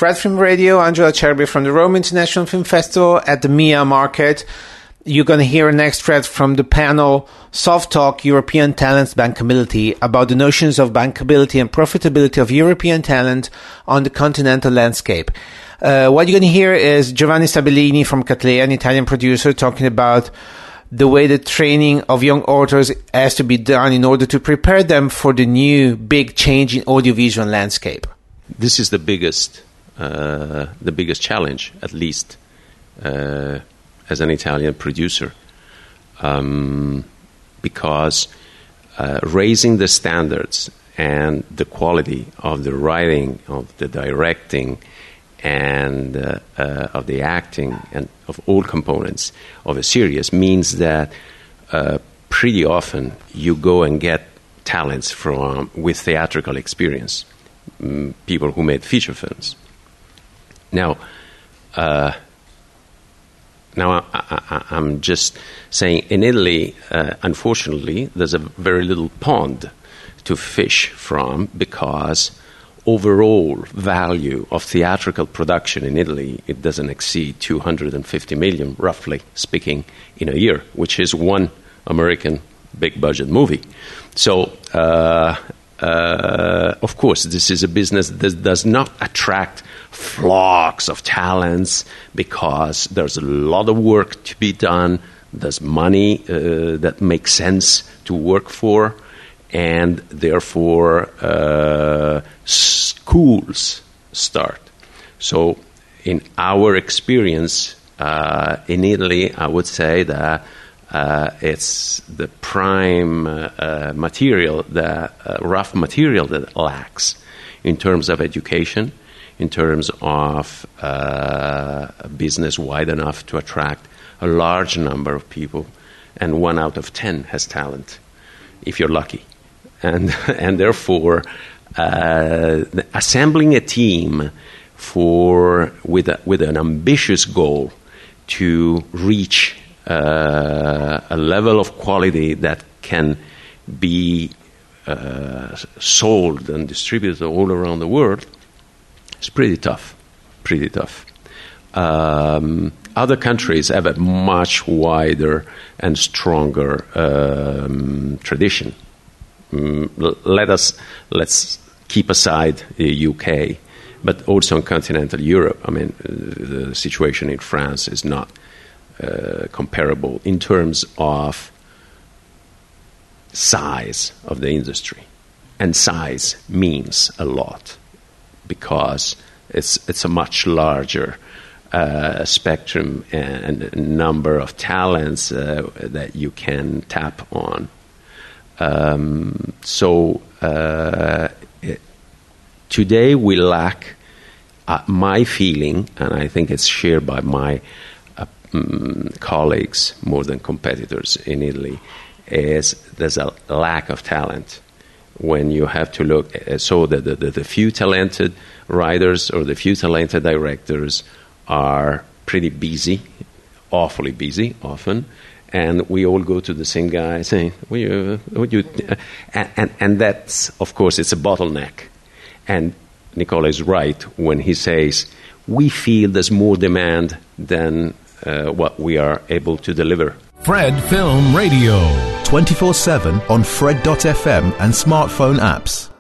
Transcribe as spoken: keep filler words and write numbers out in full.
Fred Film Radio, Angela Cherby from the Rome International Film Festival at the M I A Market. You're going to hear next, Fred, from the panel Soft Talk European Talent's Bankability, about the notions of bankability and profitability of European talent on the continental landscape. Uh, what you're going to hear is Giovanni Sabellini from Cattleya, an Italian producer, talking about the way the training of young authors has to be done in order to prepare them for the new big change in audiovisual landscape. This is the biggest, uh, the biggest challenge, at least, uh, as an Italian producer, um, because uh, raising the standards and the quality of the writing, of the directing, and uh, uh, of the acting, and of all components of a series means that uh, pretty often you go and get talents from with theatrical experience, um, people who made feature films. Now, uh, Now, I, I, I'm just saying, in Italy, uh, unfortunately, there's a very little pond to fish from, because overall value of theatrical production in Italy, it doesn't exceed two hundred fifty million, roughly speaking, in a year, which is one American big-budget movie. So, uh, uh, of course, this is a business that does not attract flocks of talents, because there's a lot of work to be done, there's money uh, that makes sense to work for, and therefore uh, schools start. So in our experience uh, in Italy, I would say that uh, it's the prime uh, uh, material, the uh, rough material that lacks in terms of education, in terms of uh, a business wide enough to attract a large number of people, and one out of ten has talent, if you're lucky. And and therefore, uh, assembling a team for with a, with an ambitious goal to reach uh, a level of quality that can be uh, sold and distributed all around the world, it's pretty tough, pretty tough. Um, other countries have a much wider and stronger um, tradition. Um, let us let's keep aside the U K, but also in continental Europe. I mean, the situation in France is not uh, comparable in terms of size of the industry, and size means a lot, because it's it's a much larger uh, spectrum and number of talents uh, that you can tap on. Um, so uh, it, today we lack, uh, my feeling, and I think it's shared by my uh, um, colleagues more than competitors in Italy, is there's a lack of talent. When you have to look, uh, so the, the, the few talented writers or the few talented directors are pretty busy, awfully busy often, and we all go to the same guy saying, what you, what you, uh, and, and, and that's, of course, it's a bottleneck. And Nicola is right when he says, we feel there's more demand than uh, what we are able to deliver. Fred Film Radio. twenty-four seven on Fred dot f m and smartphone apps.